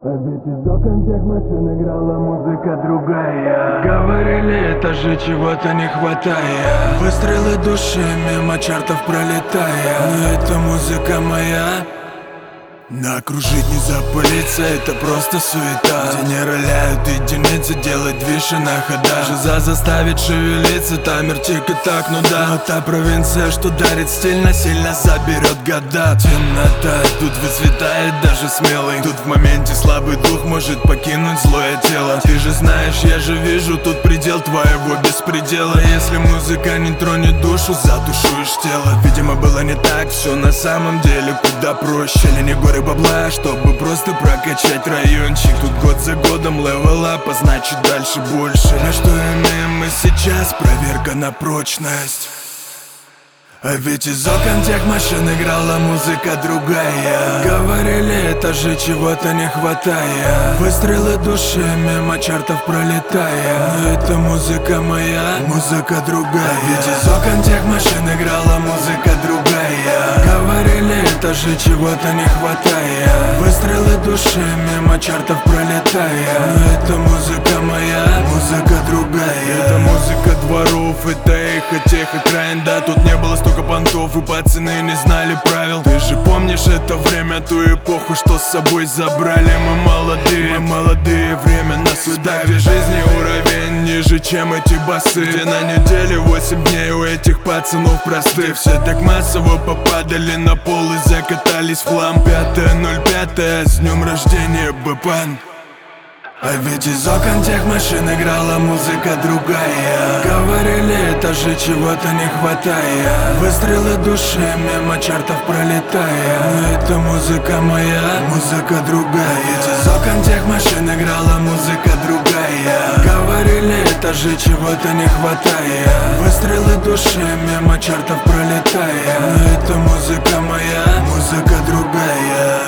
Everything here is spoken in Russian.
А ведь из окон тех машин играла музыка другая. Говорили, этажи чего-то не хватает. Выстрелы души мимо чартов пролетая. Но эта музыка моя. Окружить не запылиться, это просто суета. Где не роляют единицы, делать движ и на ходах. Жиза заставит шевелиться, таймер тик-так, ну да. Но та провинция, что дарит стиль, насильно заберет года. Темнота, тут выцветает даже смелый. Тут в моменте слабый дух может покинуть злое тело. Ты же знаешь, я же вижу тут предел твоего беспредела. Если музыка не тронет душу, задушуешь тело. Видимо, было не так, все на самом деле куда проще. Лени горы бабла, чтобы просто прокачать райончик. Тут год за годом левел ап, а значит дальше больше. А что имеем мы сейчас? Проверка на прочность. А ведь из окон тех машин играла музыка другая. Говорили, этажи чего-то не хватает. Выстрелы души мимо чартов пролетая. Но эта музыка моя, музыка другая. А ведь из окон тех машин играла музыка другая. Говорили, этажи чего-то не хватает. Выстрелы души мимо чартов пролетая. Но эта музыка моя, музыка другая. Это музыка дворов, это эхо тех окраин. Да, тут не было столько понтов, и пацаны не знали правил. Ты же помнишь это время, ту эпоху, что с собой забрали. Мы молодые, время нас удавит. Жизни уровень ниже, чем эти басы. Где на неделе 8 дней у этих пацанов простых. Все так массово попадали на пол и закатались в хлам. 5.05, с днем рождения, Бэпан. А ведь из окон тех машин играла музыка другая. Говорили, этажи чего-то не хватает. Выстрелы души мимо чартов пролетая. Но эта музыка моя, музыка другая. Ведь из окон тех машин играла музыка другая. Говорили, этажи чего-то не хватает. Выстрелы души мимо чартов пролетая. Но эта музыка моя, музыка другая.